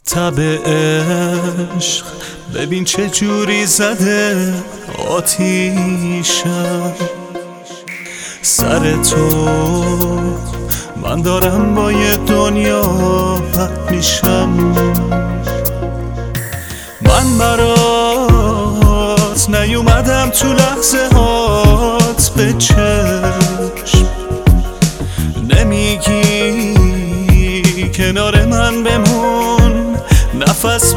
تب عشق ببین چه جوری زده آتیشم سر تو. من دارم با یه دنیا بد میشم. من برات نیومدم تو لحظه هات به چشم، نمیگی کنار من بمون نفس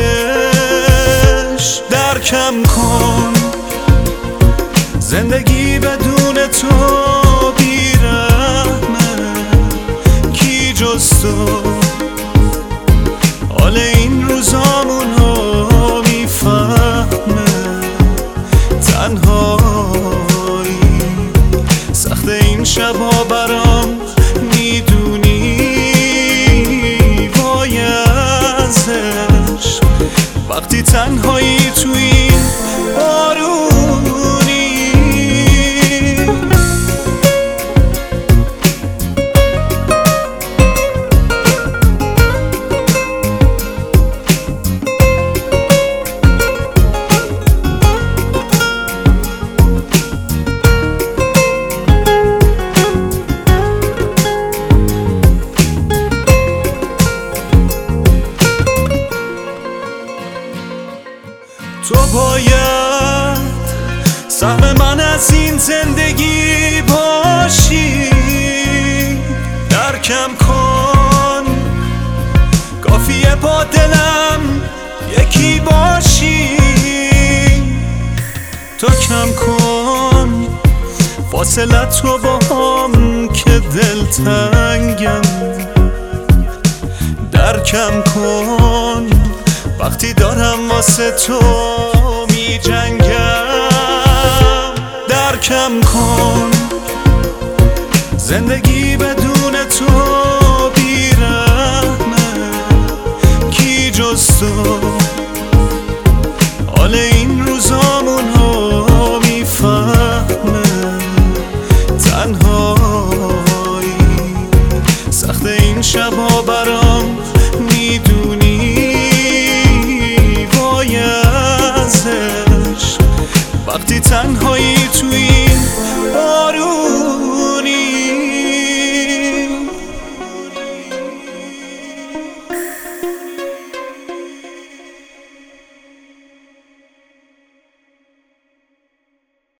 بکش. درکم کن زندگی بدون تو بیرحمه، کی جز تو حال این روزامونو میفهمه. تنهایی سخت این شبا برام میدونی، وای ازش وقتی تنهایی تو این بارونی. تو باید سهم من از این زندگی باشی. درکم کن کافیه با دلم یکی باشی. تو کم کن فاصله تو با هم که دلتنگم. درکم کن وقتی دارم واسه تو می جنگم. درکم کن زندگی بدون تو بیرحمه، کی جز تو حال این روزامونو میفهمه. تنهایی سخت این شبا برام میدونی، وقتی تنهایی